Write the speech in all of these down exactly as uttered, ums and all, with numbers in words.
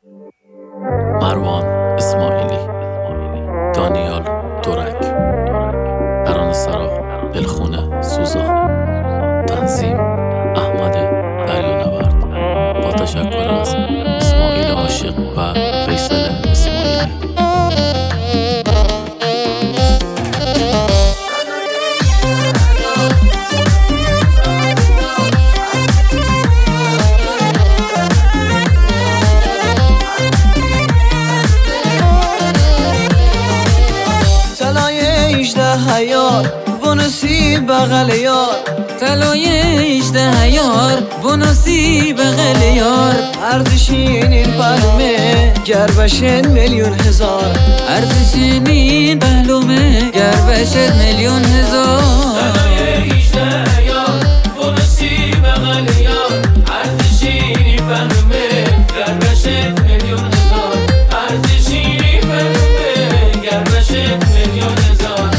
مروان اسماعیلی، دانیال دورک، ترانه‌سرا دلخونه سوزا، تنظیم احمد دریانورد، با تشکر از اسماعیل عاشق و فیصل اسماعیلی. حیار بونسی بغل یار، طلای اجده یار بونسی بغل یار، ارزشین این پهلومه گر بشن میلیون هزار، ارزشین این پهلومه گر بشن میلیون هزار. طلای اجده یار بونسی بغل یار، ارزشین این پهلومه گر بشن میلیون هزار، ارزشین این پهلومه گر بشن میلیون هزار.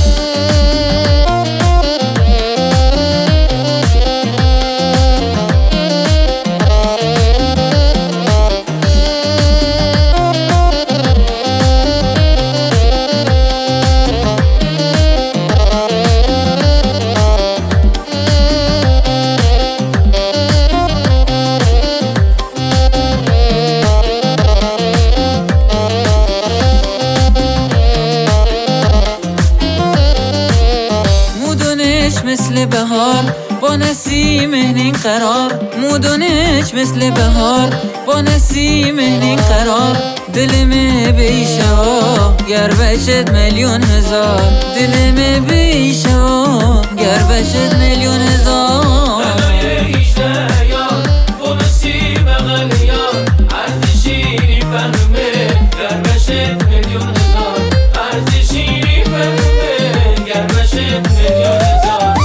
مثل بهار با نسیم این قرار، مودونش مثل بهار با نسیم این قرار، دلم بیشوا گر بشد میلیون هزار، دلم بیشوا گر بشد میلیون هزار. طلای اجده یار بونسی بغل یار، ارزشین این پهلومه گر بشد میلیون هزار، ارزشین این پهلومه گر بشد میلیون هزار.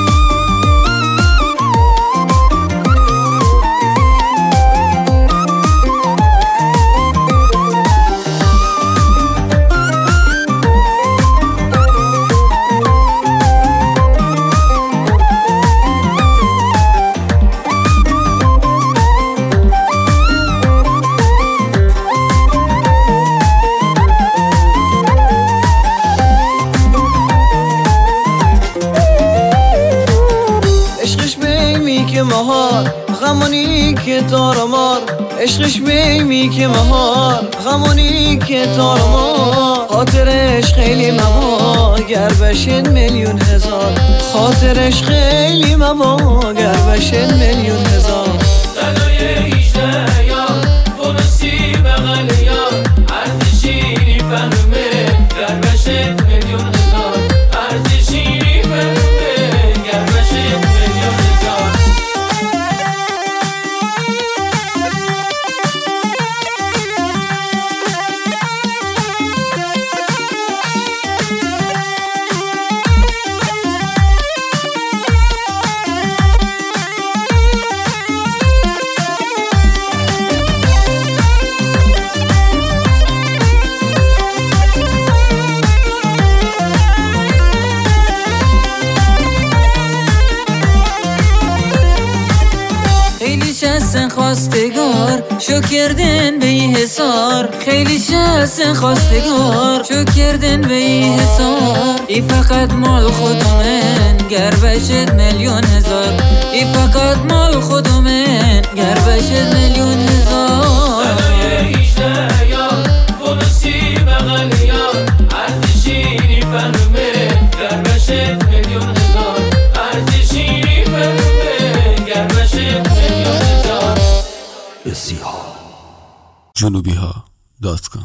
که مهار غمانی که تارمار، عشقش میمی که مهار غمانی که تارمار، خاطرش خیلی موا گر بشن میلیون هزار، خاطرش خیلی موا گر بشن میلیون هزار. طلای اجده یار بونسی بغل یار، ارزشین این پهلومه گر بشد میلیون هزار، ارزشین این پهلومه گر بشد میلیون هزار. شخصن خواستگار شو کردن به این حسار، خیلی شخصن خواستگار شو کردن به این حسار، ای فقط مال خودمن گر بشد میلیون هزار، ای فقط مال خودمن گر بشد میلیون هزار. طلای اجده یار بونسی بغل یار، ارزشین این پهلومه گر بشد میلیون هزار، ارزشین این پهلومه گر بشد میلیون هزار. جنوبی ها دات کام